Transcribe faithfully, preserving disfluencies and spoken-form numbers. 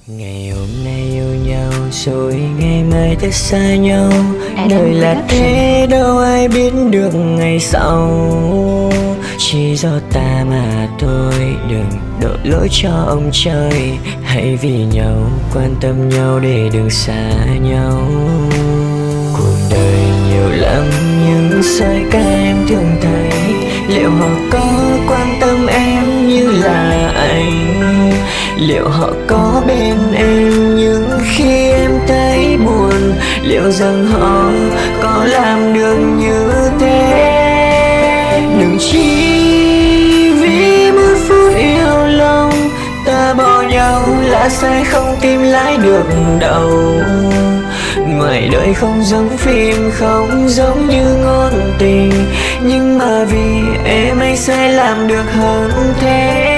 Ngày hôm nay yêu nhau rồi ngày mai ta xa nhau. Đời là thế đâu ai biết được ngày sau. Chỉ do ta mà thôi, đừng đổ lỗi cho ông trời. Hãy vì nhau quan tâm nhau để đừng xa nhau. Cuộc đời nhiều lắm nhưng sai cả em thường thấy. Liệu họ có quan tâm em như là anh? Liệu họ có bên em những khi em thấy buồn? Liệu rằng họ có làm được như thế? Đừng chỉ vì một phút yêu lòng ta bỏ nhau là sai không tìm lại được đâu. Ngoài đời không giống phim, không giống như ngôn tình, nhưng mà vì em anh sẽ làm được hơn thế.